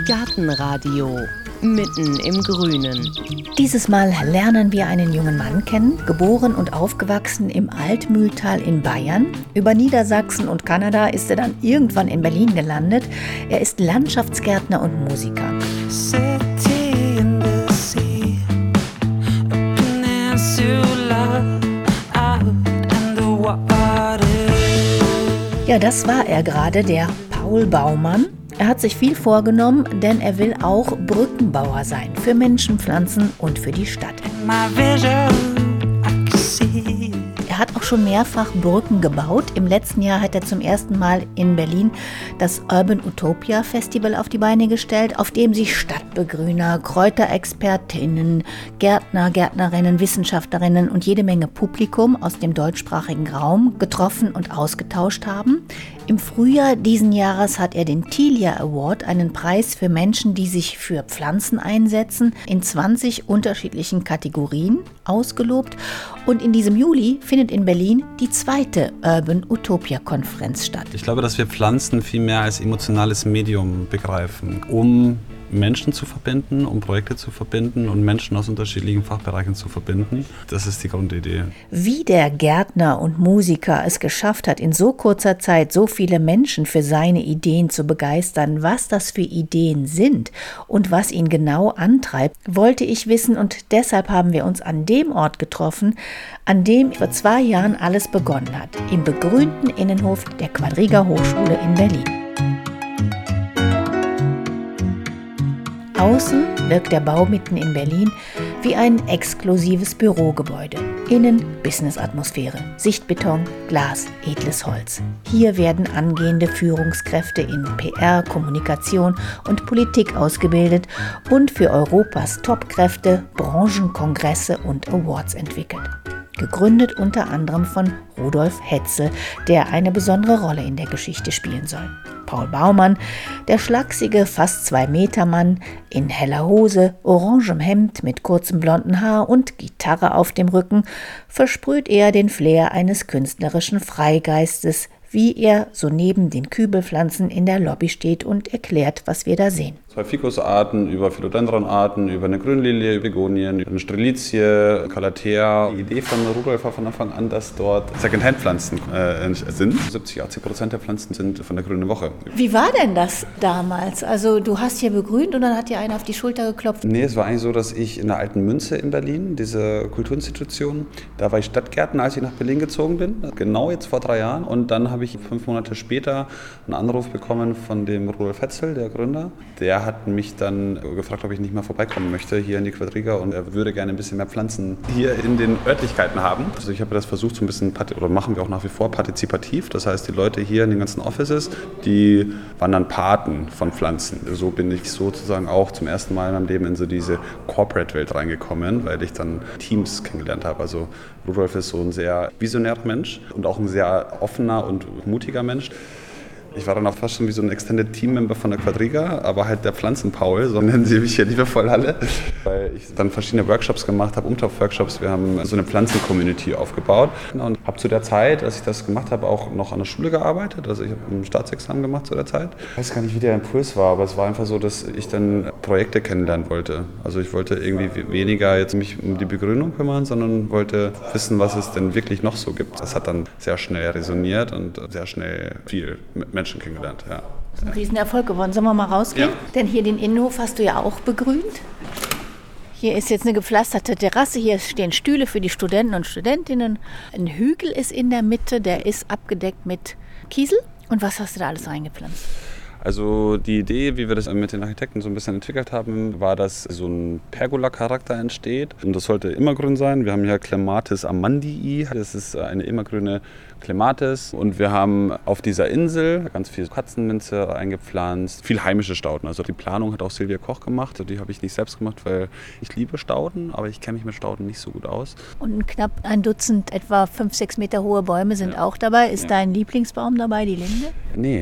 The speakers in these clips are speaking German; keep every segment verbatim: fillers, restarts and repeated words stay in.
Gartenradio mitten im Grünen. Dieses Mal lernen wir einen jungen Mann kennen, geboren und aufgewachsen im Altmühltal in Bayern. Über Niedersachsen und Kanada ist er dann irgendwann in Berlin gelandet. Er ist Landschaftsgärtner und Musiker. Ja, das war er gerade, der Paul Baumann. Er hat sich viel vorgenommen, denn er will auch Brückenbauer sein für Menschen, Pflanzen und für die Stadt. Er hat auch schon mehrfach Brücken gebaut. Im letzten Jahr hat er zum ersten Mal in Berlin das Urban Utopia Festival auf die Beine gestellt, auf dem sich Stadtbegrüner, Kräuterexpertinnen, Gärtner, Gärtnerinnen, Wissenschaftlerinnen und jede Menge Publikum aus dem deutschsprachigen Raum getroffen und ausgetauscht haben. Im Frühjahr diesen Jahres hat er den Tilia Award, einen Preis für Menschen, die sich für Pflanzen einsetzen, in zwanzig unterschiedlichen Kategorien ausgelobt. Und in diesem Juli findet in Berlin die zweite Urban Utopia Konferenz statt. Ich glaube, dass wir Pflanzen viel mehr als emotionales Medium begreifen, um Menschen zu verbinden, um Projekte zu verbinden und Menschen aus unterschiedlichen Fachbereichen zu verbinden. Das ist die Grundidee. Wie der Gärtner und Musiker es geschafft hat, in so kurzer Zeit so viele Menschen für seine Ideen zu begeistern, was das für Ideen sind und was ihn genau antreibt, wollte ich wissen, und deshalb haben wir uns an dem Ort getroffen, an dem vor zwei Jahren alles begonnen hat, im begrünten Innenhof der Quadriga Hochschule in Berlin. Außen wirkt der Bau mitten in Berlin wie ein exklusives Bürogebäude. Innen Business-Atmosphäre, Sichtbeton, Glas, edles Holz. Hier werden angehende Führungskräfte in P R, Kommunikation und Politik ausgebildet und für Europas Topkräfte Branchenkongresse und Awards entwickelt. Gegründet unter anderem von Rudolf Hetzel, der eine besondere Rolle in der Geschichte spielen soll. Paul Baumann, der schlachsige, fast zwei Meter Mann, in heller Hose, orangem Hemd mit kurzem blonden Haar und Gitarre auf dem Rücken, versprüht er den Flair eines künstlerischen Freigeistes, wie er so neben den Kübelpflanzen in der Lobby steht und erklärt, was wir da sehen. Zwei Ficusarten, über Philodendronarten, über eine Grünlilie, Begonien, eine Strelizie, Calathea. Die Idee von Rudolf war von Anfang an, dass dort Secondhand-Pflanzen äh, sind. siebzig, achtzig Prozent der Pflanzen sind von der Grünen Woche. Wie war denn das damals? Also du hast hier begrünt und dann hat dir einer auf die Schulter geklopft? Nee, es war eigentlich so, dass ich in der Alten Münze in Berlin, diese Kulturinstitution, da war ich Stadtgärtner, als ich nach Berlin gezogen bin. Genau jetzt vor drei Jahren. Und dann habe ich fünf Monate später einen Anruf bekommen von dem Rudolf Hetzel, der Gründer. Der hat mich dann gefragt, ob ich nicht mal vorbeikommen möchte hier in die Quadriga, und er würde gerne ein bisschen mehr Pflanzen hier in den Örtlichkeiten haben. Also ich habe das versucht, so ein bisschen, oder machen wir auch nach wie vor, partizipativ. Das heißt, die Leute hier in den ganzen Offices, die waren dann Paten von Pflanzen. So bin ich sozusagen auch zum ersten Mal in meinem Leben in so diese Corporate-Welt reingekommen, weil ich dann Teams kennengelernt habe. Also Rudolf ist so ein sehr visionärer Mensch und auch ein sehr offener und mutiger Mensch. Ich war dann auch fast schon wie so ein Extended Team-Member von der Quadriga, aber halt der Pflanzen-Paul, so nennen sie mich hier liebevoll alle, weil ich dann verschiedene Workshops gemacht habe, Umtopf-Workshops. Wir haben so eine Pflanzen-Community aufgebaut und habe zu der Zeit, als ich das gemacht habe, auch noch an der Schule gearbeitet. Also ich habe ein Staatsexamen gemacht zu der Zeit. Ich weiß gar nicht, wie der Impuls war, aber es war einfach so, dass ich dann Projekte kennenlernen wollte. Also ich wollte irgendwie weniger jetzt mich um die Begrünung kümmern, sondern wollte wissen, was es denn wirklich noch so gibt. Das hat dann sehr schnell resoniert und sehr schnell viel mit Menschen Menschen kennengelernt, ja. Das ist ein Riesenerfolg geworden. Sollen wir mal rausgehen? Ja. Denn hier den Innenhof hast du ja auch begrünt. Hier ist jetzt eine gepflasterte Terrasse, hier stehen Stühle für die Studenten und Studentinnen. Ein Hügel ist in der Mitte, der ist abgedeckt mit Kiesel. Und was hast du da alles reingepflanzt? Also die Idee, wie wir das mit den Architekten so ein bisschen entwickelt haben, war, dass so ein Pergola-Charakter entsteht. Und das sollte immergrün sein. Wir haben hier Clematis amandii. Das ist eine immergrüne Clematis. Und wir haben auf dieser Insel ganz viel Katzenminze eingepflanzt, viel heimische Stauden. Also die Planung hat auch Silvia Koch gemacht. Die habe ich nicht selbst gemacht, weil ich liebe Stauden, aber ich kenne mich mit Stauden nicht so gut aus. Und knapp ein Dutzend, etwa fünf, sechs Meter hohe Bäume sind ja auch dabei. Ist ja. Dein Lieblingsbaum dabei, die Linde? Nee.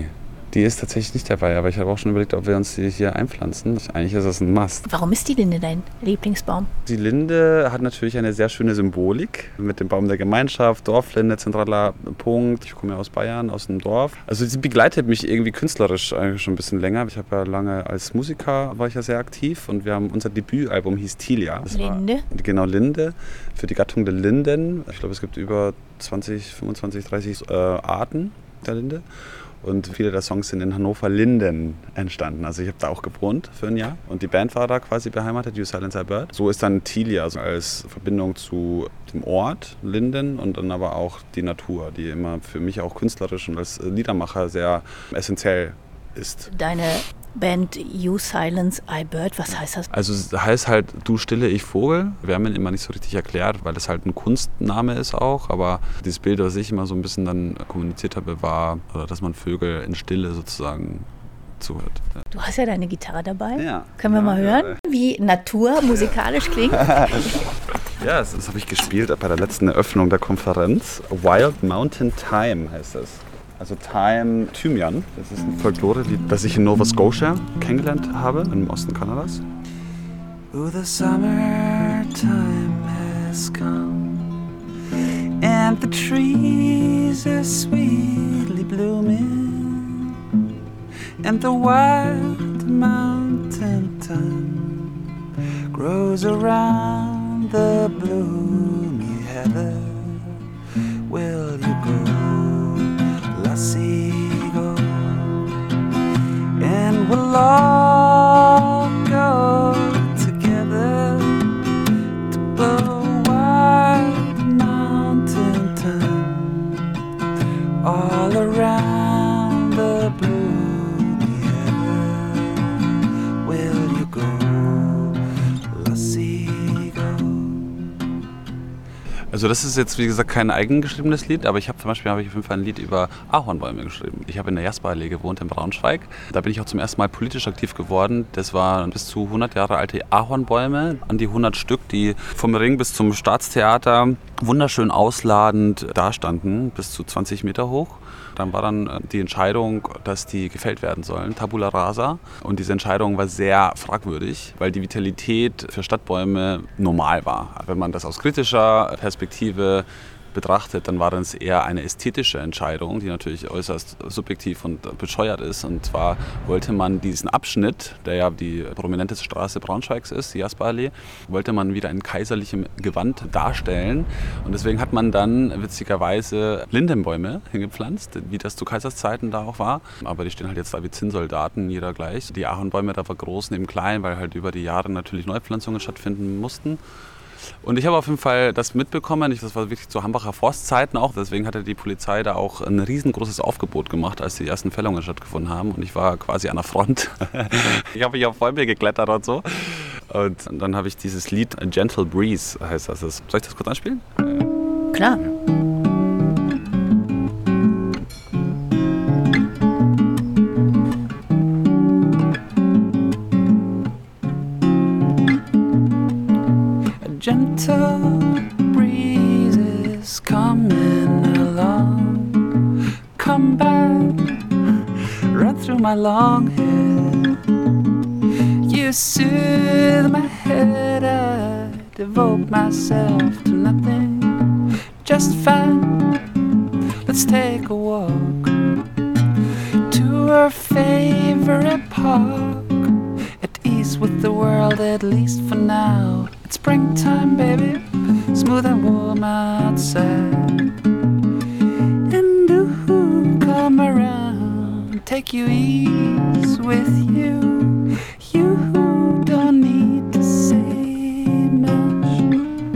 Die ist tatsächlich nicht dabei, aber ich habe auch schon überlegt, ob wir uns die hier einpflanzen. Eigentlich ist das ein Must. Warum ist die Linde dein Lieblingsbaum? Die Linde hat natürlich eine sehr schöne Symbolik mit dem Baum der Gemeinschaft, Dorflinde, zentraler Punkt. Ich komme ja aus Bayern, aus dem Dorf. Also sie begleitet mich irgendwie künstlerisch eigentlich schon ein bisschen länger. Ich habe ja lange als Musiker, war ich ja sehr aktiv und wir haben unser Debütalbum hieß Tilia. Das Linde? War, genau, Linde, für die Gattung der Linden. Ich glaube, es gibt über zwanzig, fünfundzwanzig, dreißig äh, Arten der Linde. Und viele der Songs sind in Hannover-Linden entstanden. Also ich habe da auch gewohnt für ein Jahr. Und die Band war da quasi beheimatet, You Silence I Bird. So ist dann Tilia also als Verbindung zu dem Ort Linden und dann aber auch die Natur, die immer für mich auch künstlerisch und als Liedermacher sehr essentiell ist. Deine Band You Silence I Bird, was heißt das? Also es heißt halt Du Stille, ich Vogel. Wir haben ihn immer nicht so richtig erklärt, weil das halt ein Kunstname ist auch. Aber dieses Bild, was ich immer so ein bisschen dann kommuniziert habe, war, dass man Vögel in Stille sozusagen zuhört. Ja. Du hast ja deine Gitarre dabei. Ja. Können wir ja, mal hören, ja. wie Natur musikalisch klingt? Ja, das, das habe ich gespielt bei der letzten Eröffnung der Konferenz. Wild Mountain Thyme heißt das. Also Thyme Thymian, das ist ein Folklore-Lied, das ich in Nova Scotia kennengelernt habe, im Osten Kanadas. Oh, the summertime has come and the trees are sweetly blooming and the wild mountain thyme grows around the bloomy heather. Will you go? Seagull, and we'll all go together to the wild mountain thyme all around the blue heather. Will you go, La Seagull? Also das ist jetzt, wie gesagt, kein eigengeschriebenes Lied, aber ich habe zum Beispiel habe ich auf jeden Fall ein Lied über Ahornbäume geschrieben. Ich habe in der Jasperallee gewohnt in Braunschweig. Da bin ich auch zum ersten Mal politisch aktiv geworden. Das waren bis zu hundert Jahre alte Ahornbäume, an die hundert Stück, die vom Ring bis zum Staatstheater wunderschön ausladend dastanden, bis zu zwanzig Meter hoch. Dann war dann die Entscheidung, dass die gefällt werden sollen, Tabula rasa. Und diese Entscheidung war sehr fragwürdig, weil die Vitalität für Stadtbäume normal war. Wenn man das aus kritischer Perspektive betrachtet, dann war das eher eine ästhetische Entscheidung, die natürlich äußerst subjektiv und bescheuert ist. Und zwar wollte man diesen Abschnitt, der ja die prominenteste Straße Braunschweigs ist, die Jasperallee, wollte man wieder in kaiserlichem Gewand darstellen. Und deswegen hat man dann witzigerweise Lindenbäume hingepflanzt, wie das zu Kaiserszeiten da auch war. Aber die stehen halt jetzt da wie Zinnsoldaten, jeder gleich. Die Ahornbäume da vergroßen im Kleinen, weil halt über die Jahre natürlich Neupflanzungen stattfinden mussten. Und ich habe auf jeden Fall das mitbekommen, das war wirklich zu Hambacher Forstzeiten auch, deswegen hatte die Polizei da auch ein riesengroßes Aufgebot gemacht, als die ersten Fällungen stattgefunden haben und ich war quasi an der Front. Ich habe mich auf Bäume geklettert und so. Und dann habe ich dieses Lied A Gentle Breeze heißt das. Soll ich das kurz anspielen? Klar. Gentle breezes coming along. Come back, run through my long hair. You soothe my head, I devote myself to nothing. Just fine, let's take a walk to our favorite park. At ease with the world, at least for now. It's springtime, baby, smooth and warm outside. And ooh, come around, take you ease with you. You don't need to say much.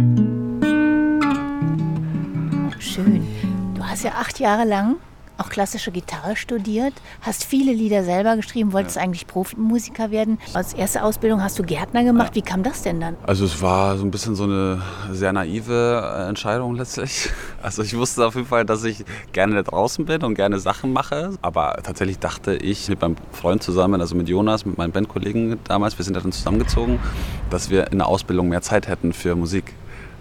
Schön. Du hast ja acht Jahre lang auch klassische Gitarre studiert, hast viele Lieder selber geschrieben, wolltest ja. eigentlich Profimusiker werden. Als erste Ausbildung hast du Gärtner gemacht. Ja. Wie kam das denn dann? Also es war so ein bisschen so eine sehr naive Entscheidung letztlich. Also ich wusste auf jeden Fall, dass ich gerne draußen bin und gerne Sachen mache. Aber tatsächlich dachte ich mit meinem Freund zusammen, also mit Jonas, mit meinen Bandkollegen damals, wir sind dann zusammengezogen, dass wir in der Ausbildung mehr Zeit hätten für Musik.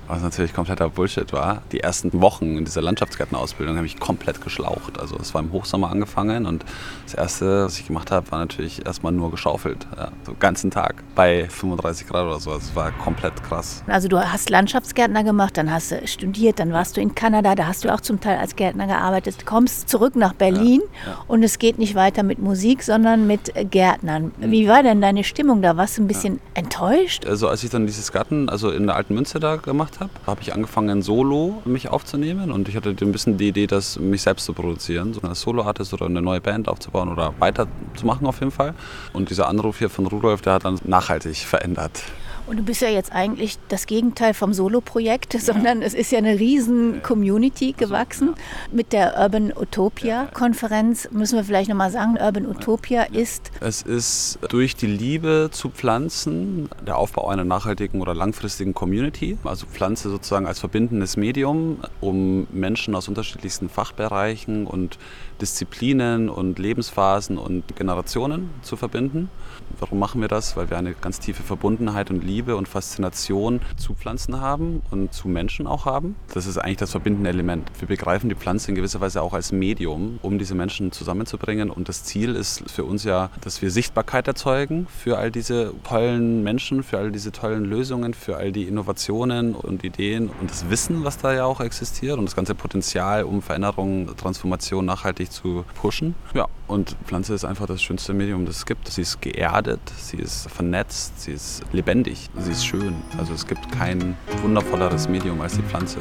Was natürlich kompletter Bullshit war. Die ersten Wochen in dieser Landschaftsgärtnerausbildung habe ich komplett geschlaucht. Also es war im Hochsommer angefangen und das Erste, was ich gemacht habe, war natürlich erstmal nur geschaufelt. Ja, so den ganzen Tag bei fünfunddreißig Grad oder so. Das war komplett krass. Also du hast Landschaftsgärtner gemacht, dann hast du studiert, dann warst du in Kanada, da hast du auch zum Teil als Gärtner gearbeitet. Kommst zurück nach Berlin ja, ja. und es geht nicht weiter mit Musik, sondern mit Gärtnern. Wie war denn deine Stimmung da? Warst du ein bisschen ja. enttäuscht? Also als ich dann dieses Garten, also in der Alten Münze da gemacht habe, habe ich angefangen, solo mich aufzunehmen und ich hatte ein bisschen die Idee, das mich selbst zu produzieren, so eine Solo-Artist oder eine neue Band aufzubauen oder weiterzumachen auf jeden Fall. Und dieser Anruf hier von Rudolf, der hat dann nachhaltig verändert. Und du bist ja jetzt eigentlich das Gegenteil vom Solo-Projekt, ja. sondern es ist ja eine riesen Community gewachsen. Mit der Urban Utopia-Konferenz müssen wir vielleicht nochmal sagen, Urban Utopia ist... Es ist durch die Liebe zu Pflanzen der Aufbau einer nachhaltigen oder langfristigen Community. Also Pflanze sozusagen als verbindendes Medium, um Menschen aus unterschiedlichsten Fachbereichen und Disziplinen und Lebensphasen und Generationen zu verbinden. Warum machen wir das? Weil wir eine ganz tiefe Verbundenheit und Liebe und Faszination zu Pflanzen haben und zu Menschen auch haben. Das ist eigentlich das verbindende Element. Wir begreifen die Pflanze in gewisser Weise auch als Medium, um diese Menschen zusammenzubringen. Und das Ziel ist für uns ja, dass wir Sichtbarkeit erzeugen für all diese tollen Menschen, für all diese tollen Lösungen, für all die Innovationen und Ideen und das Wissen, was da ja auch existiert und das ganze Potenzial, um Veränderung, Transformation nachhaltig zu pushen. Ja, und Pflanze ist einfach das schönste Medium, das es gibt. Sie ist geerdet, sie ist vernetzt, sie ist lebendig, sie ist schön. Also es gibt kein wundervolleres Medium als die Pflanze.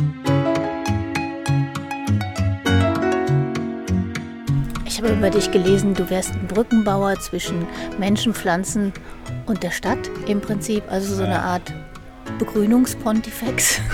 Ich habe über dich gelesen, du wärst ein Brückenbauer zwischen Menschen, Pflanzen und der Stadt im Prinzip. Also so eine Art Begrünungspontifex.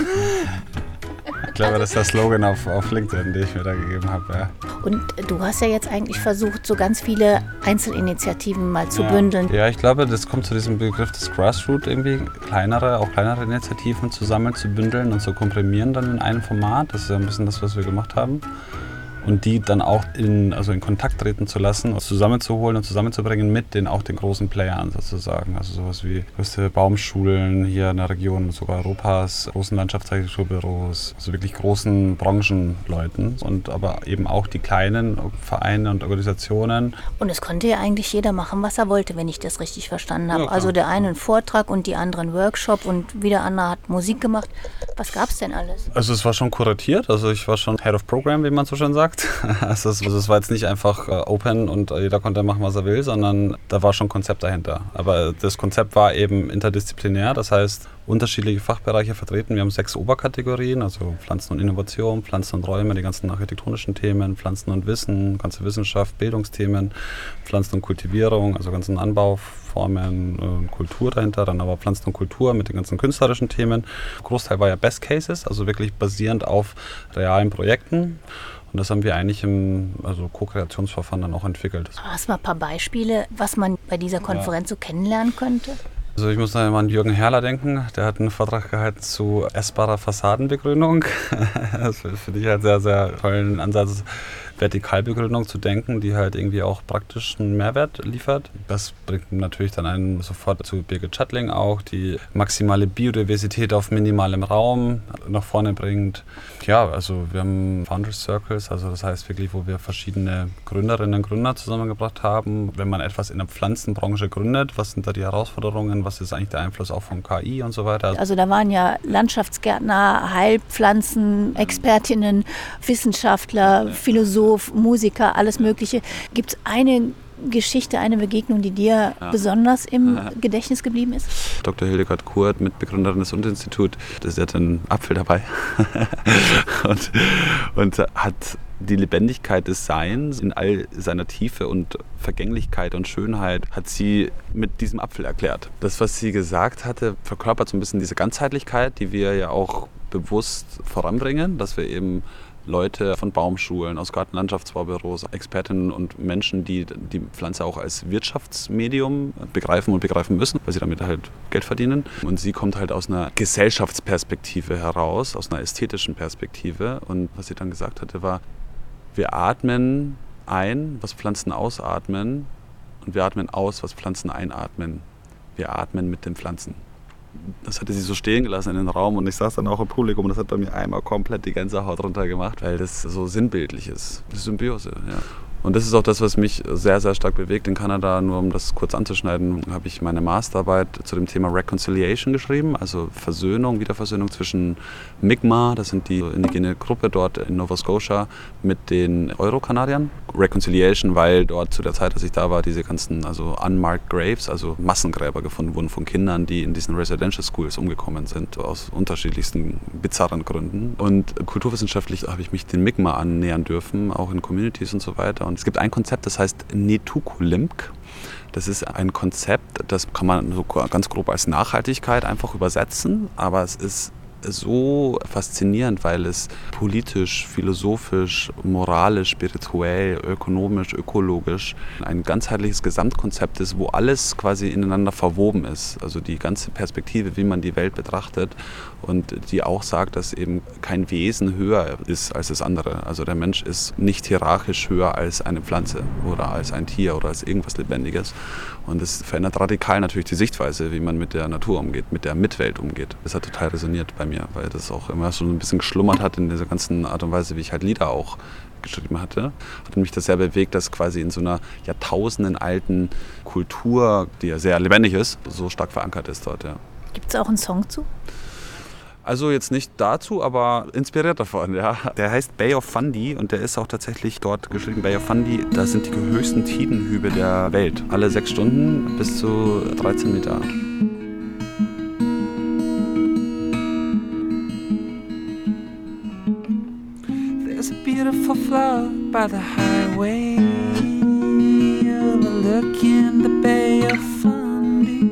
Ich glaube, das ist der Slogan auf, auf LinkedIn, den ich mir da gegeben habe. Ja. Und du hast ja jetzt eigentlich versucht, so ganz viele Einzelinitiativen mal zu ja. bündeln. Ja, ich glaube, das kommt zu diesem Begriff des Grassroot irgendwie, kleinere, auch kleinere Initiativen zu sammeln, zu bündeln und zu komprimieren dann in einem Format. Das ist ja ein bisschen das, was wir gemacht haben. Und die dann auch in, also in Kontakt treten zu lassen und zusammenzuholen und zusammenzubringen mit den auch den großen Playern sozusagen. Also sowas wie größte Baumschulen hier in der Region, sogar Europas, großen Landschaftsarchitekturbüros, also wirklich großen Branchenleuten und aber eben auch die kleinen Vereine und Organisationen. Und es konnte ja eigentlich jeder machen, was er wollte, wenn ich das richtig verstanden habe. Ja, also der eine einen Vortrag und die andere einen Workshop und wieder andere hat Musik gemacht. Was gab es denn alles? Also es war schon kuratiert, also ich war schon Head of Program, wie man so schön sagt. Also es, also es war jetzt nicht einfach uh, open und jeder konnte machen, was er will, sondern da war schon ein Konzept dahinter. Aber das Konzept war eben interdisziplinär, das heißt unterschiedliche Fachbereiche vertreten. Wir haben sechs Oberkategorien, also Pflanzen und Innovation, Pflanzen und Räume, die ganzen architektonischen Themen, Pflanzen und Wissen, ganze Wissenschaft, Bildungsthemen, Pflanzen und Kultivierung, also ganzen Anbauformen und Kultur dahinter, dann aber Pflanzen und Kultur mit den ganzen künstlerischen Themen. Großteil war ja Best Cases, also wirklich basierend auf realen Projekten. Und das haben wir eigentlich im also Co-Kreationsverfahren dann auch entwickelt. Hast du mal ein paar Beispiele, was man bei dieser Konferenz ja. so kennenlernen könnte? Also ich muss da immer an Jürgen Herrler denken, der hat einen Vortrag gehalten zu essbarer Fassadenbegrünung. Das finde ich halt sehr, sehr tollen Ansatz, Vertikalbegrünung zu denken, die halt irgendwie auch praktisch einen Mehrwert liefert. Das bringt natürlich dann einen sofort zu Birgit Schattling auch, die maximale Biodiversität auf minimalem Raum nach vorne bringt. Ja, also wir haben Founders Circles, also das heißt wirklich, wo wir verschiedene Gründerinnen und Gründer zusammengebracht haben. Wenn man etwas in der Pflanzenbranche gründet, was sind da die Herausforderungen, was ist eigentlich der Einfluss auch von K I und so weiter. Also da waren ja Landschaftsgärtner, Heilpflanzen, Expertinnen, Wissenschaftler, Philosophen, Musiker, alles Mögliche. Gibt es eine Geschichte, eine Begegnung, die dir ja. besonders im ja. Gedächtnis geblieben ist? Doktor Hildegard Kurt, Mitbegründerin des Uni-Instituts, sie hat einen Apfel dabei und, und hat die Lebendigkeit des Seins in all seiner Tiefe und Vergänglichkeit und Schönheit hat sie mit diesem Apfel erklärt. Das, was sie gesagt hatte, verkörpert so ein bisschen diese Ganzheitlichkeit, die wir ja auch bewusst voranbringen, dass wir eben Leute von Baumschulen, aus Gartenlandschaftsbaubüros, Expertinnen und Menschen, die die Pflanze auch als Wirtschaftsmedium begreifen und begreifen müssen, weil sie damit halt Geld verdienen. Und sie kommt halt aus einer Gesellschaftsperspektive heraus, aus einer ästhetischen Perspektive. Und was sie dann gesagt hatte, war, wir atmen ein, was Pflanzen ausatmen, und wir atmen aus, was Pflanzen einatmen. Wir atmen mit den Pflanzen. das hatte sie so stehen gelassen in den Raum und ich saß dann auch im Publikum und das hat bei mir einmal komplett die Gänsehaut runtergemacht, weil das so sinnbildlich ist. Das ist Symbiose, ja. Und das ist auch das, was mich sehr, sehr stark bewegt. In Kanada, nur um das kurz anzuschneiden, habe ich meine Masterarbeit zu dem Thema Reconciliation geschrieben, also Versöhnung, Wiederversöhnung zwischen Mi'kmaq, das sind die indigene Gruppe dort in Nova Scotia, mit den Euro-Kanadiern. Reconciliation, weil dort zu der Zeit, als ich da war, diese ganzen also unmarked graves, also Massengräber gefunden wurden von Kindern, die in diesen Residential Schools umgekommen sind, aus unterschiedlichsten bizarren Gründen. Und kulturwissenschaftlich habe ich mich den Mi'kmaq annähern dürfen, auch in Communities und so weiter. Und es gibt ein Konzept, das heißt Netukulimk. Das ist ein Konzept, das kann man so ganz grob als Nachhaltigkeit einfach übersetzen, aber es ist so faszinierend, weil es politisch, philosophisch, moralisch, spirituell, ökonomisch, ökologisch ein ganzheitliches Gesamtkonzept ist, wo alles quasi ineinander verwoben ist. Also die ganze Perspektive, wie man die Welt betrachtet und die auch sagt, dass eben kein Wesen höher ist als das andere. Also der Mensch ist nicht hierarchisch höher als eine Pflanze oder als ein Tier oder als irgendwas Lebendiges. Und das verändert radikal natürlich die Sichtweise, wie man mit der Natur umgeht, mit der Mitwelt umgeht. Das hat total resoniert bei mir, weil das auch immer so ein bisschen geschlummert hat in dieser ganzen Art und Weise, wie ich halt Lieder auch geschrieben hatte. Hat mich das sehr bewegt, dass quasi in so einer Jahrtausenden alten Kultur, die ja sehr lebendig ist, so stark verankert ist dort. Ja. Gibt es auch einen Song zu? Also jetzt nicht dazu, aber inspiriert davon, ja. Der heißt Bay of Fundy und der ist auch tatsächlich dort geschrieben. Bay of Fundy, das sind die höchsten Tidenhübe der Welt. Alle sechs Stunden bis zu dreizehn Meter. There's a beautiful flower by the highway, overlooking the Bay of Fundy.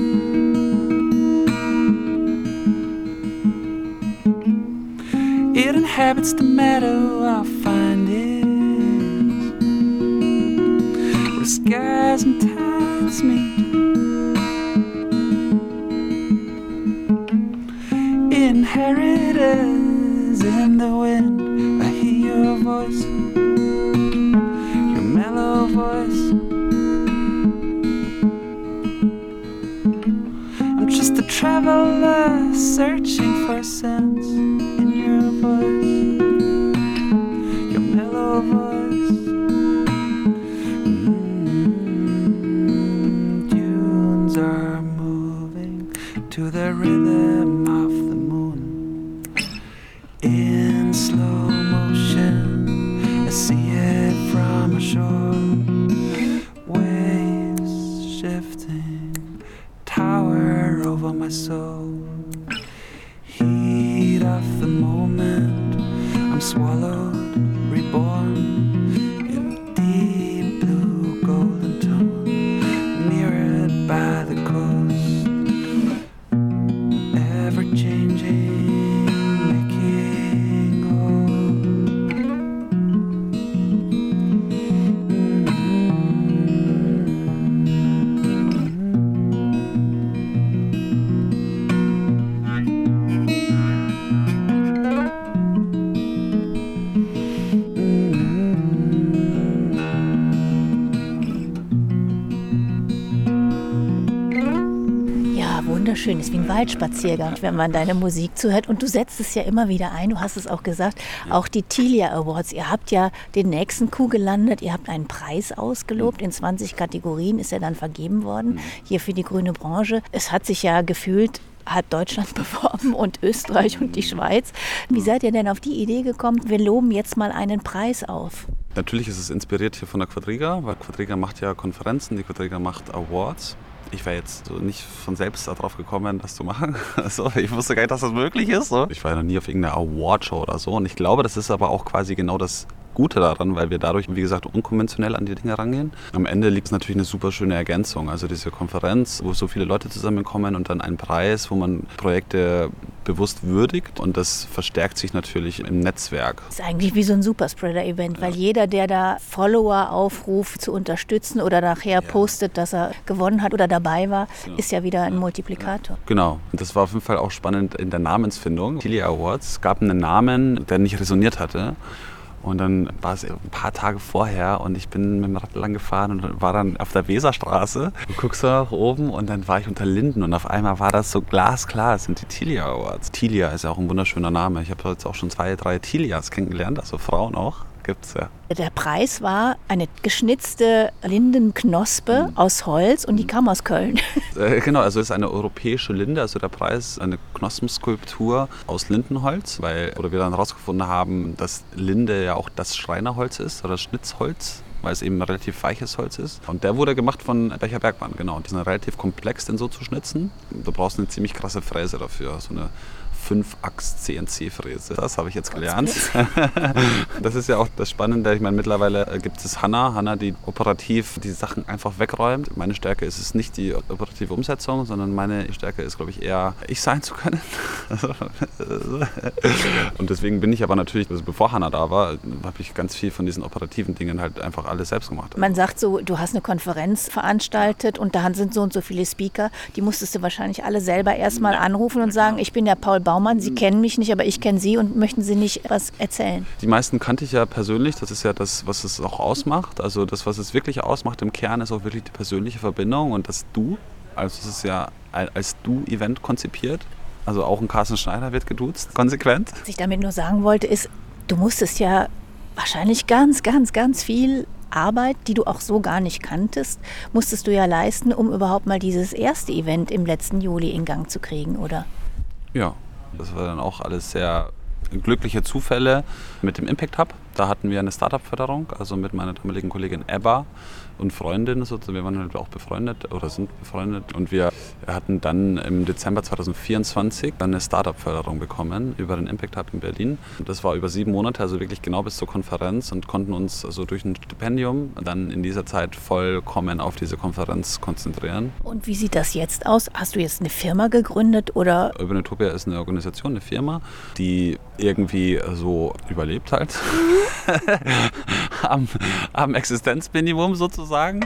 It inhabits the meadow, I'll find it, where skies and tides meet. Inheritors in the wind, I hear your voice, your mellow voice. I'm just a traveler searching for a sense in your voice, your mellow voice. Mm-hmm. Dunes are moving to the rhythm of the moon. In slow motion, I see it from ashore. Waves shifting, tower over my soul. Heat of the moment, I'm swallowed, reborn in deep blue golden tone, mirrored by the coast, ever changing, making whole. Wunderschön, ist wie ein Waldspaziergang, wenn man deine Musik zuhört. Und du setzt es ja immer wieder ein, du hast es auch gesagt, auch die Tilia Awards. Ihr habt ja den nächsten Coup gelandet, ihr habt einen Preis ausgelobt, in zwanzig Kategorien ist er dann vergeben worden, hier für die grüne Branche. Es hat sich ja gefühlt, hat Deutschland beworben und Österreich und die Schweiz. Wie seid ihr denn auf die Idee gekommen, wir loben jetzt mal einen Preis auf? Natürlich ist es inspiriert hier von der Quadriga, weil Quadriga macht ja Konferenzen, die Quadriga macht Awards. Ich wäre jetzt so nicht von selbst darauf gekommen, das zu machen. Also, ich wusste gar nicht, dass das möglich ist. So. Ich war ja noch nie auf irgendeiner Awardshow oder so. Und ich glaube, das ist aber auch quasi genau das Gute daran, weil wir dadurch, wie gesagt, unkonventionell an die Dinge rangehen. Am Ende liegt es natürlich eine super schöne Ergänzung. Also diese Konferenz, wo so viele Leute zusammenkommen und dann ein Preis, wo man Projekte bewusst würdigt. Und das verstärkt sich natürlich im Netzwerk. Das ist eigentlich wie so ein Superspreader-Event, weil ja. jeder, der da Follower aufruft zu unterstützen oder nachher ja. postet, dass er gewonnen hat oder dabei war, genau. ist ja wieder ein Multiplikator. Ja. Genau. Und das war auf jeden Fall auch spannend in der Namensfindung. Tilia Awards, es gab einen Namen, der nicht resoniert hatte. Und dann war es ein paar Tage vorher und ich bin mit dem Rad lang gefahren und war dann auf der Weserstraße. Du guckst so nach oben und dann war ich unter Linden und auf einmal war das so glasklar. Es sind die Tilia Awards. Tilia ist ja auch ein wunderschöner Name. Ich habe jetzt auch schon zwei, drei Tilias kennengelernt, also Frauen auch. Gibt's ja. Der Preis war eine geschnitzte Lindenknospe mhm. aus Holz und die kam aus Köln. Äh, genau, also es ist eine europäische Linde, also der Preis ist eine Knospenskulptur aus Lindenholz, weil oder wir dann herausgefunden haben, dass Linde ja auch das Schreinerholz ist oder das Schnitzholz, weil es eben relativ weiches Holz ist. Und der wurde gemacht von Becher Bergmann, genau. Die sind relativ komplex, den so zu schnitzen. Du brauchst eine ziemlich krasse Fräse dafür, so eine fünf-Achs-C N C-Fräse. Das habe ich jetzt gelernt. Das ist ja auch das Spannende. Ich meine, mittlerweile gibt es Hanna, Hanna, die operativ die Sachen einfach wegräumt. Meine Stärke ist es nicht die operative Umsetzung, sondern meine Stärke ist, glaube ich, eher ich sein zu können. Und deswegen bin ich aber natürlich, also bevor Hanna da war, habe ich ganz viel von diesen operativen Dingen halt einfach alles selbst gemacht. Man sagt so, du hast eine Konferenz veranstaltet und da sind so und so viele Speaker. Die musstest du wahrscheinlich alle selber erstmal anrufen und sagen, ich bin der Paul Baumann. Sie kennen mich nicht, aber ich kenne Sie und möchten Sie nicht was erzählen? Die meisten kannte ich ja persönlich. Das ist ja das, was es auch ausmacht. Also das, was es wirklich ausmacht im Kern, ist auch wirklich die persönliche Verbindung und das Du. Also es ist ja als Du-Event konzipiert. Also auch ein Carsten Schneider wird geduzt, konsequent. Was ich damit nur sagen wollte, ist, du musstest ja wahrscheinlich ganz, ganz, ganz viel Arbeit, die du auch so gar nicht kanntest, musstest du ja leisten, um überhaupt mal dieses erste Event im letzten Juli in Gang zu kriegen, oder? Ja. Das war dann auch alles sehr glückliche Zufälle mit dem Impact Hub. Da hatten wir eine Startup-Förderung, also mit meiner damaligen Kollegin Ebba und Freundin. Wir waren halt auch befreundet oder sind befreundet. Und wir hatten dann im Dezember zweitausendvierundzwanzig eine Startup-Förderung bekommen über den Impact Hub in Berlin. Das war über sieben Monate, also wirklich genau bis zur Konferenz und konnten uns also durch ein Stipendium dann in dieser Zeit vollkommen auf diese Konferenz konzentrieren. Und wie sieht das jetzt aus? Hast du jetzt eine Firma gegründet oder? Urban Utopia ist eine Organisation, eine Firma, die irgendwie so überlebt halt. am, am Existenzminimum sozusagen.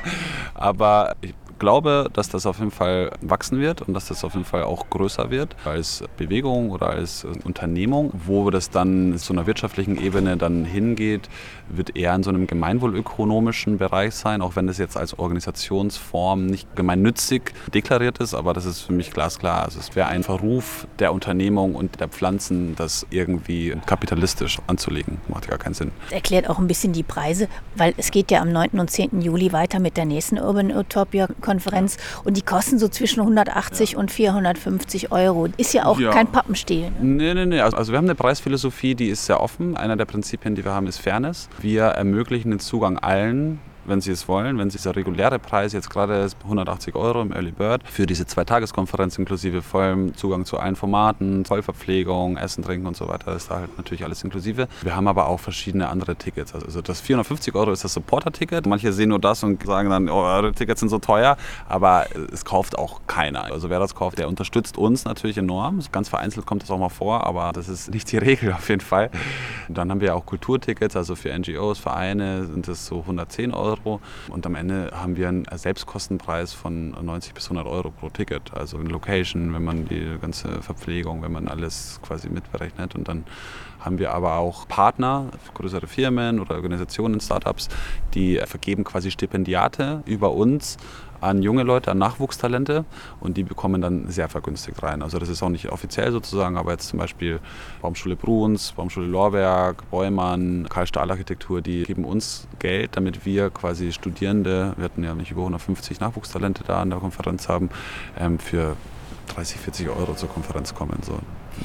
Aber ich glaube, dass das auf jeden Fall wachsen wird und dass das auf jeden Fall auch größer wird als Bewegung oder als Unternehmung. Wo das dann zu einer wirtschaftlichen Ebene dann hingeht, wird eher in so einem gemeinwohlökonomischen Bereich sein, auch wenn das jetzt als Organisationsform nicht gemeinnützig deklariert ist, aber das ist für mich glasklar. Also es wäre ein Verruf der Unternehmung und der Pflanzen, das irgendwie kapitalistisch anzulegen. Macht gar keinen Sinn. Das erklärt auch ein bisschen die Preise, weil es geht ja am neunten und zehnten Juli weiter mit der nächsten Urban Utopia Konferenz und die kosten so zwischen hundertachtzig ja. und vierhundertfünfzig Euro. Ist ja auch ja. kein Pappenstiel. Nee, nee, nee. Also wir haben eine Preisphilosophie, die ist sehr offen. Einer der Prinzipien, die wir haben, ist Fairness. Wir ermöglichen den Zugang allen, wenn sie es wollen. Wenn sie der reguläre Preis jetzt gerade ist, hundertachtzig Euro im Early Bird für diese Zwei-Tages-Konferenz inklusive vollem Zugang zu allen Formaten, Vollverpflegung, Essen, Trinken und so weiter, ist da halt natürlich alles inklusive. Wir haben aber auch verschiedene andere Tickets. Also das vierhundertfünfzig Euro ist das Supporter-Ticket. Manche sehen nur das und sagen dann, oh, eure Tickets sind so teuer, aber es kauft auch keiner. Also wer das kauft, der unterstützt uns natürlich enorm. Ganz vereinzelt kommt das auch mal vor, aber das ist nicht die Regel auf jeden Fall. Und dann haben wir auch Kulturtickets, also für N G Os, Vereine sind das so hundertzehn Euro. Und am Ende haben wir einen Selbstkostenpreis von neunzig bis hundert Euro pro Ticket. Also in Location, wenn man die ganze Verpflegung, wenn man alles quasi mitberechnet. Und dann haben wir aber auch Partner, größere Firmen oder Organisationen, Startups, die vergeben quasi Stipendiate über uns an junge Leute, an Nachwuchstalente und die bekommen dann sehr vergünstigt rein. Also das ist auch nicht offiziell sozusagen, aber jetzt zum Beispiel Baumschule Bruns, Baumschule Lorberg, Beumann, Karl Stahl Architektur, die geben uns Geld, damit wir quasi Studierende, wir hatten ja nicht über hundertfünfzig Nachwuchstalente da an der Konferenz haben, für dreißig, vierzig Euro zur Konferenz kommen. So.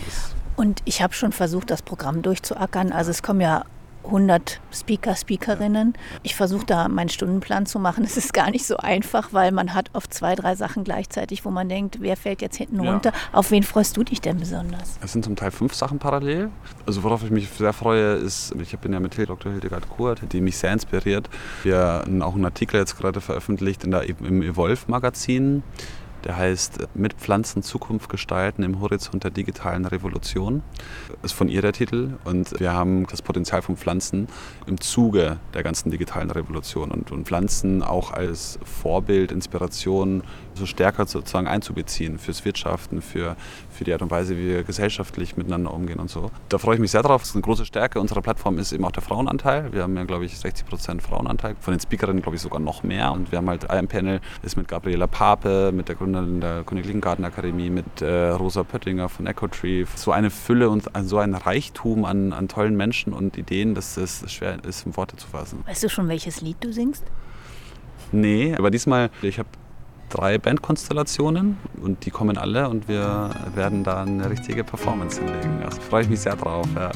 Und ich habe schon versucht, das Programm durchzuackern. Also es kommen ja hundert Speaker, Speakerinnen. Ich versuche da meinen Stundenplan zu machen. Es ist gar nicht so einfach, weil man hat oft zwei, drei Sachen gleichzeitig, wo man denkt, wer fällt jetzt hinten ja. runter? Auf wen freust du dich denn besonders? Es sind zum Teil fünf Sachen parallel. Also worauf ich mich sehr freue, ist, ich bin ja mit Doktor Hildegard Kurt, die mich sehr inspiriert. Wir haben auch einen Artikel jetzt gerade veröffentlicht in der, im Evolve-Magazin. Der heißt Mit Pflanzen Zukunft gestalten im Horizont der digitalen Revolution. Das ist von ihr der Titel. Und wir haben das Potenzial von Pflanzen im Zuge der ganzen digitalen Revolution. Und, und Pflanzen auch als Vorbild, Inspiration so stärker sozusagen einzubeziehen fürs Wirtschaften, für, für die Art und Weise, wie wir gesellschaftlich miteinander umgehen und so. Da freue ich mich sehr drauf. Das ist eine große Stärke unserer Plattform ist eben auch der Frauenanteil. Wir haben ja, glaube ich, sechzig Prozent Frauenanteil. Von den Speakerinnen, glaube ich, sogar noch mehr. Und wir haben halt ein Panel, ist mit Gabriela Pape, mit der Gründerin der Königlichen Gartenakademie, mit äh, Rosa Pöttinger von EcoTree. So eine Fülle und so ein Reichtum an, an tollen Menschen und Ideen, dass es schwer ist, in Worte zu fassen. Weißt du schon, welches Lied du singst? Nee, aber diesmal, ich habe drei Bandkonstellationen und die kommen alle und wir werden da eine richtige Performance hinlegen. Also freue ich mich sehr drauf. Ja.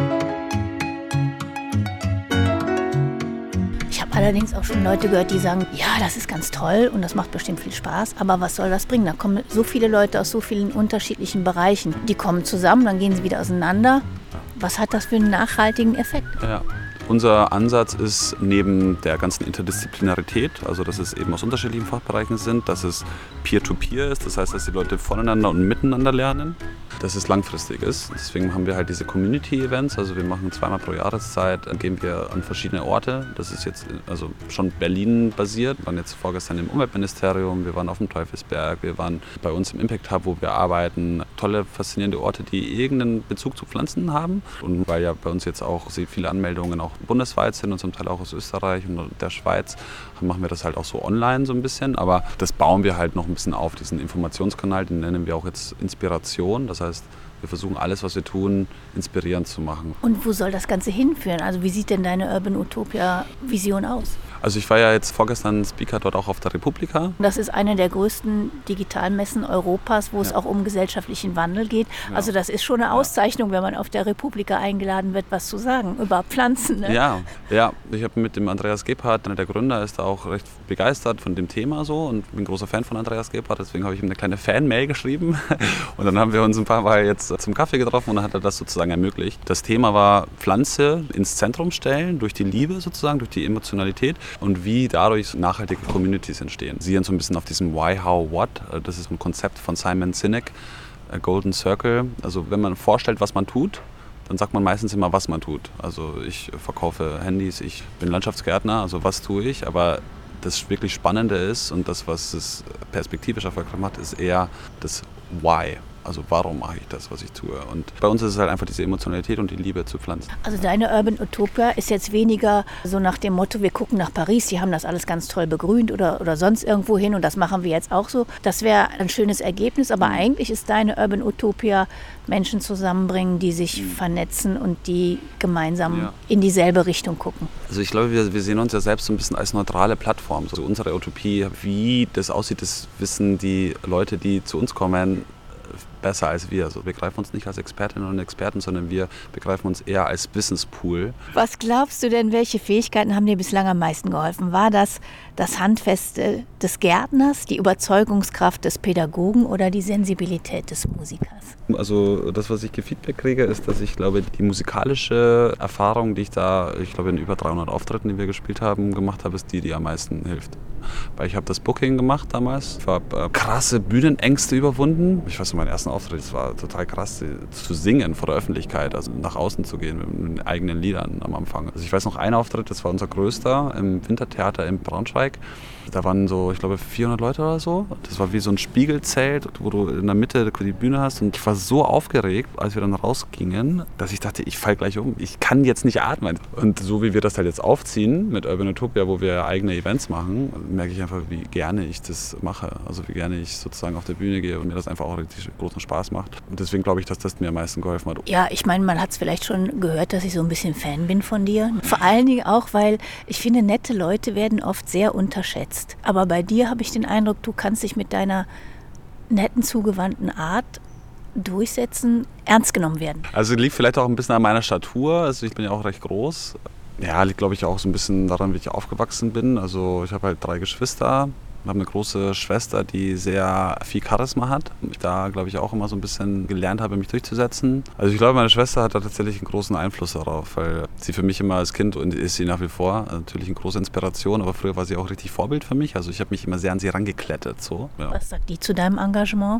Ich habe allerdings auch schon Leute gehört, die sagen, ja, das ist ganz toll und das macht bestimmt viel Spaß, aber was soll das bringen? Da kommen so viele Leute aus so vielen unterschiedlichen Bereichen. Die kommen zusammen, dann gehen sie wieder auseinander. Was hat das für einen nachhaltigen Effekt? Ja. Unser Ansatz ist neben der ganzen Interdisziplinarität, also dass es eben aus unterschiedlichen Fachbereichen sind, dass es Peer-to-Peer ist, das heißt, dass die Leute voneinander und miteinander lernen, dass es langfristig ist. Deswegen haben wir halt diese Community-Events, also wir machen zweimal pro Jahreszeit, gehen wir an verschiedene Orte. Das ist jetzt also schon Berlin basiert. Wir waren jetzt vorgestern im Umweltministerium, wir waren auf dem Teufelsberg, wir waren bei uns im Impact Hub, wo wir arbeiten. Tolle, faszinierende Orte, die irgendeinen Bezug zu Pflanzen haben. Und weil ja bei uns jetzt auch sehr viele Anmeldungen auch bundesweit sind und zum Teil auch aus Österreich und der Schweiz, machen wir das halt auch so online so ein bisschen. Aber das bauen wir halt noch ein bisschen auf, diesen Informationskanal, den nennen wir auch jetzt Inspiration. Das heißt, wir versuchen alles, was wir tun, inspirierend zu machen. Und wo soll das Ganze hinführen? Also wie sieht denn deine Urban Utopia Vision aus? Also ich war ja jetzt vorgestern Speaker dort auch auf der Republika. Das ist eine der größten Digitalmessen Europas, wo es Ja. auch um gesellschaftlichen Wandel geht. Ja. Also das ist schon eine Auszeichnung, wenn man auf der Republika eingeladen wird, was zu sagen über Pflanzen. Ne? Ja, ja, ich habe mit dem Andreas Gebhardt, einer der Gründer, ist da auch recht begeistert von dem Thema so und bin ein großer Fan von Andreas Gebhardt, deswegen habe ich ihm eine kleine Fan-Mail geschrieben und dann haben wir uns ein paar Mal jetzt zum Kaffee getroffen und dann hat er das sozusagen ermöglicht. Das Thema war Pflanze ins Zentrum stellen, durch die Liebe sozusagen, durch die Emotionalität und wie dadurch nachhaltige Communities entstehen. Sie sind so ein bisschen auf diesem Why, How, What, das ist ein Konzept von Simon Sinek, Golden Circle. Also wenn man vorstellt, was man tut, dann sagt man meistens immer, was man tut. Also ich verkaufe Handys, ich bin Landschaftsgärtner, also was tue ich, aber das wirklich Spannende ist und das, was es perspektivisch erfolgreich macht, ist eher das Why. Also warum mache ich das, was ich tue? Und bei uns ist es halt einfach diese Emotionalität und die Liebe zu Pflanzen. Also deine Urban Utopia ist jetzt weniger so nach dem Motto, wir gucken nach Paris, die haben das alles ganz toll begrünt oder, oder sonst irgendwo hin und das machen wir jetzt auch so. Das wäre ein schönes Ergebnis, aber mhm. eigentlich ist deine Urban Utopia Menschen zusammenbringen, die sich mhm. vernetzen und die gemeinsam ja. in dieselbe Richtung gucken. Also ich glaube, wir, wir sehen uns ja selbst so ein bisschen als neutrale Plattform. Also unsere Utopie, wie das aussieht, das wissen die Leute, die zu uns kommen, besser als wir. Also wir begreifen uns nicht als Expertinnen und Experten, sondern wir begreifen uns eher als Wissenspool. Was glaubst du denn, welche Fähigkeiten haben dir bislang am meisten geholfen? War das das Handfeste des Gärtners, die Überzeugungskraft des Pädagogen oder die Sensibilität des Musikers? Also das, was ich gefeedback kriege, ist, dass ich glaube, die musikalische Erfahrung, die ich da, ich glaube in über dreihundert Auftritten, die wir gespielt haben, gemacht habe, ist die, die am meisten hilft. Weil ich habe das Booking gemacht damals, ich habe äh, krasse Bühnenängste überwunden. Ich weiß, mein ersten Auftritt, das war total krass, zu singen vor der Öffentlichkeit, also nach außen zu gehen mit, mit eigenen Liedern am Anfang. Also ich weiß noch, ein Auftritt, das war unser größter im Wintertheater in Braunschweig. Da waren so, ich glaube, vierhundert Leute oder so. Das war wie so ein Spiegelzelt, wo du in der Mitte die Bühne hast. Und ich war so aufgeregt, als wir dann rausgingen, dass ich dachte, ich falle gleich um. Ich kann jetzt nicht atmen. Und so wie wir das halt jetzt aufziehen mit Urban Utopia, wo wir eigene Events machen, merke ich einfach, wie gerne ich das mache. Also wie gerne ich sozusagen auf der Bühne gehe und mir das einfach auch richtig großen Spaß macht. Und deswegen glaube ich, dass das mir am meisten geholfen hat. Ja, ich meine, man hat es vielleicht schon gehört, dass ich so ein bisschen Fan bin von dir. Vor allen Dingen auch, weil ich finde, nette Leute werden oft sehr unterschätzt. Aber bei dir habe ich den Eindruck, du kannst dich mit deiner netten, zugewandten Art durchsetzen, ernst genommen werden. Also liegt vielleicht auch ein bisschen an meiner Statur. Also ich bin ja auch recht groß. Ja, liegt glaube ich auch so ein bisschen daran, wie ich aufgewachsen bin. Also ich habe halt drei Geschwister. Ich habe eine große Schwester, die sehr viel Charisma hat. Ich da, glaube ich, auch immer so ein bisschen gelernt habe, mich durchzusetzen. Also ich glaube, meine Schwester hat da tatsächlich einen großen Einfluss darauf, weil sie für mich immer als Kind und ist sie nach wie vor natürlich eine große Inspiration, aber früher war sie auch richtig Vorbild für mich. Also ich habe mich immer sehr an sie rangeklettet. So, ja. Was sagt die zu deinem Engagement?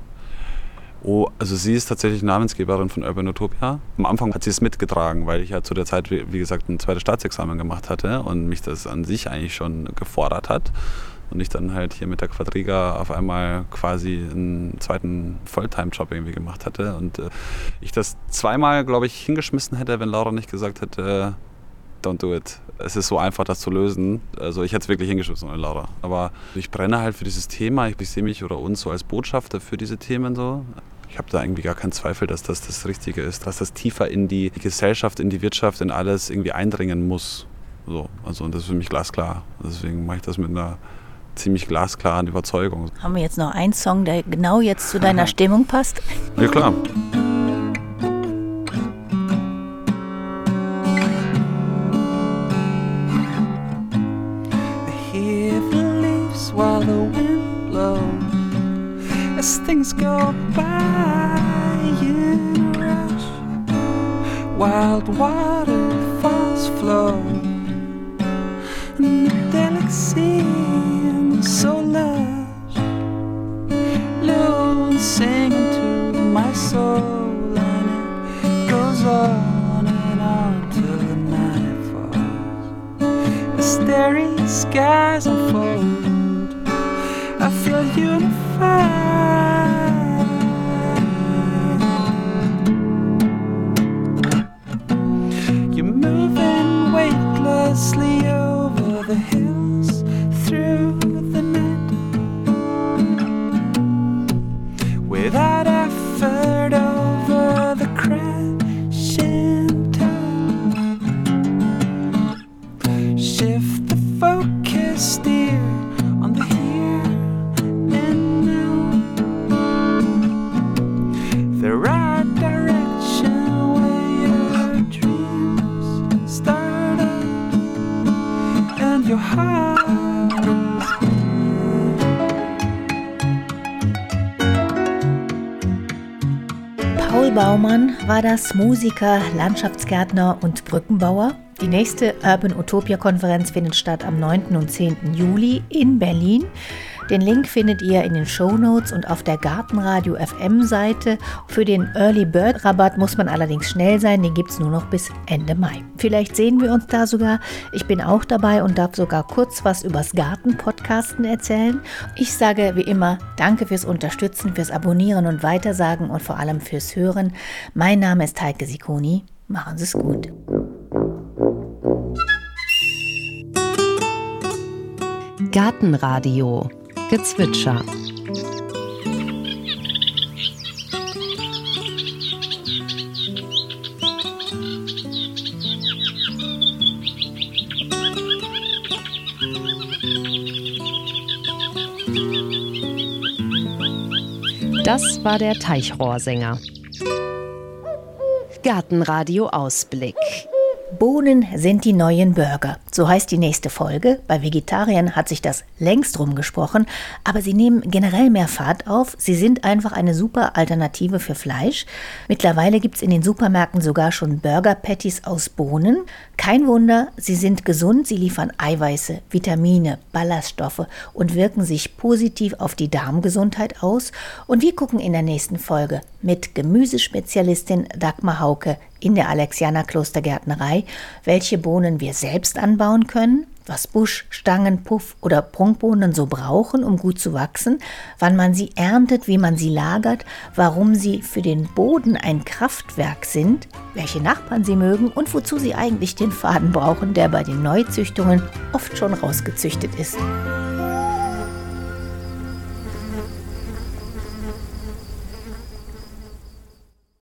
Oh, also sie ist tatsächlich Namensgeberin von Urban Utopia. Am Anfang hat sie es mitgetragen, weil ich ja zu der Zeit, wie gesagt, ein zweites Staatsexamen gemacht hatte und mich das an sich eigentlich schon gefordert hat. und ich dann halt hier mit der Quadriga auf einmal quasi einen zweiten Fulltime-Job irgendwie gemacht hatte und äh, ich das zweimal, glaube ich, hingeschmissen hätte, wenn Laura nicht gesagt hätte, don't do it. Es ist so einfach, das zu lösen. Also ich hätte es wirklich hingeschmissen ohne Laura. Aber ich brenne halt für dieses Thema. Ich, ich sehe mich oder uns so als Botschafter für diese Themen so. Ich habe da irgendwie gar keinen Zweifel, dass das das Richtige ist, dass das tiefer in die Gesellschaft, in die Wirtschaft, in alles irgendwie eindringen muss. So, also und das ist für mich glasklar. Deswegen mache ich das mit einer ziemlich glasklaren Überzeugung. Haben wir jetzt noch einen Song, der genau jetzt zu deiner Stimmung passt? Ja, klar. While the wind blows, as things go by in a rush, wild waterfalls flow, and the delicacy and so lush, low and singing to my soul, and it goes on and on till the night falls, as starry skies unfold. I feel unified. You're moving weightlessly over the hills through the night, without effort over the crashing tide. Shift the focus, steer on the here. The right direction where your dreams start up and your heart is Paul Baumann war das, Musiker, Landschaftsgärtner und Brückenbauer. Die nächste Urban Utopia-Konferenz findet statt am neunten und zehnten Juli in Berlin. Den Link findet ihr in den Shownotes und auf der Gartenradio F M-Seite. Für den Early Bird Rabatt muss man allerdings schnell sein, den gibt es nur noch bis Ende Mai. Vielleicht sehen wir uns da sogar. Ich bin auch dabei und darf sogar kurz was übers Garten-Podcasten erzählen. Ich sage wie immer, danke fürs Unterstützen, fürs Abonnieren und Weitersagen und vor allem fürs Hören. Mein Name ist Heike Sicconi. Machen Sie es gut. Gartenradio Gezwitscher. Das war der Teichrohrsänger. Gartenradio Ausblick. Bohnen sind die neuen Burger. So heißt die nächste Folge. Bei Vegetariern hat sich das längst rumgesprochen, aber sie nehmen generell mehr Fahrt auf. Sie sind einfach eine super Alternative für Fleisch. Mittlerweile gibt es in den Supermärkten sogar schon Burger-Patties aus Bohnen. Kein Wunder, sie sind gesund, sie liefern Eiweiße, Vitamine, Ballaststoffe und wirken sich positiv auf die Darmgesundheit aus. Und wir gucken in der nächsten Folge mit Gemüsespezialistin Dagmar Hauke in der Alexianer Klostergärtnerei, welche Bohnen wir selbst anbauen können, was Busch, Stangen, Puff oder Prunkbohnen so brauchen, um gut zu wachsen, wann man sie erntet, wie man sie lagert, warum sie für den Boden ein Kraftwerk sind, welche Nachbarn sie mögen und wozu sie eigentlich den Faden brauchen, der bei den Neuzüchtungen oft schon rausgezüchtet ist.